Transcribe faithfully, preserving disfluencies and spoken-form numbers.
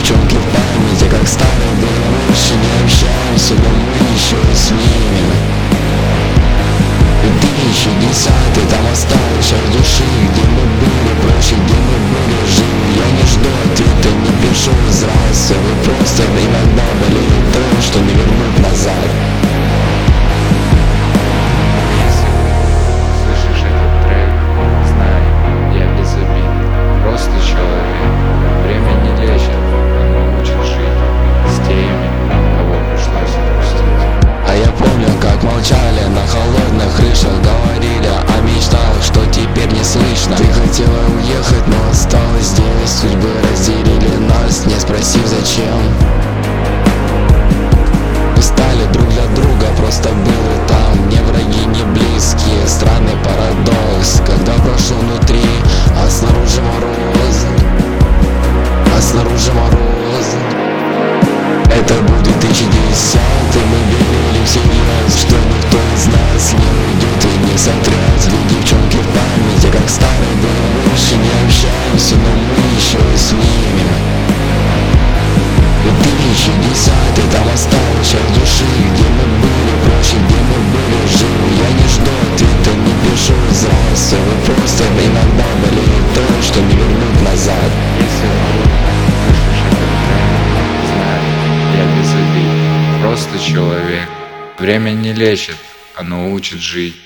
девчонки в памяти, как старые были, больше не общаемся, но мы еще с ними. две тысячи десятый, там осталось от души, где мы были проще, где мы были живы. Я не жду ответа, не пишу здрасте, вы просто иногда болели то, что не вернуть назад. Молчали на холодных крышах, говорили о мечтах, что теперь не слышно. Ты хотела уехать, но осталась здесь. Судьбы разделили нас, не спросив зачем. Мы стали друг для друга, просто были там. Не враги, не близкие, странный парадокс. Когда прошло внутри, а снаружи мороз. А снаружи мороз. Это был две тысячи десятый, мы верили всерьез, что никто из нас не уйдет и не сотрет. Две девчонки в памяти, как старые были, больше не общаемся, но мы еще с ними. две тысячи десятый, там осталось от души, где мы были проще, где мы были живы. Я не жду ответа, не пишу здрасте, вы просто иногда болели то, что не вернуть назад. Просто человек. Время не лечит, оно учит жить.